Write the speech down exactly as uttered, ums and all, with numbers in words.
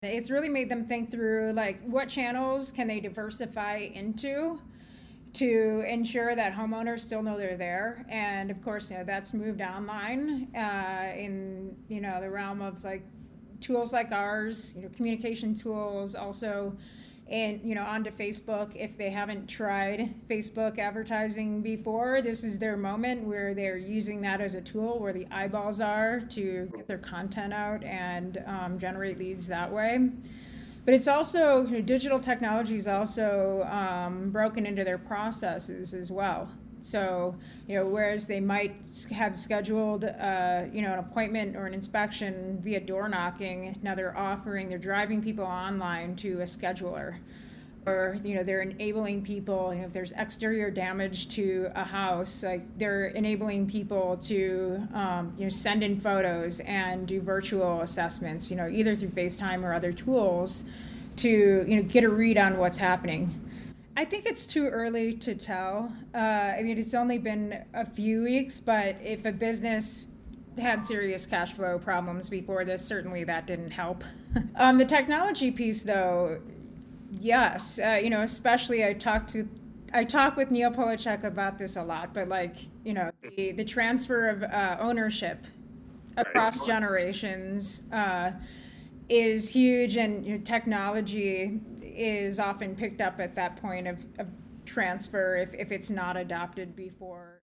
It's really made them think through like what channels can they diversify into to ensure that homeowners still know they're there. And of course, you know, that's moved online uh, in, you know, the realm of like tools like ours, you know, communication tools, also and you know onto Facebook. If they haven't tried Facebook advertising before, this is their moment where they're using that as a tool where the eyeballs are to get their content out and um, generate leads that way. But it's also, you know, digital technology is also um, broken into their processes as well. So, you know, whereas they might have scheduled, uh, you know, an appointment or an inspection via door knocking, now they're offering, they're driving people online to a scheduler. Or, you know, they're enabling people, you know, if there's exterior damage to a house, like they're enabling people to, um, you know, send in photos and do virtual assessments, you know, either through FaceTime or other tools to, you know, get a read on what's happening. I think it's too early to tell. Uh, I mean, it's only been a few weeks, but if a business had serious cash flow problems before this, certainly that didn't help. um, the technology piece, though, yes, uh, you know, especially I talk to, I talk with Neil Polachek about this a lot, but like, you know, the, the transfer of uh, ownership across generations uh, is huge, and you know, technology is often picked up at that point of, of transfer if, if it's not adopted before.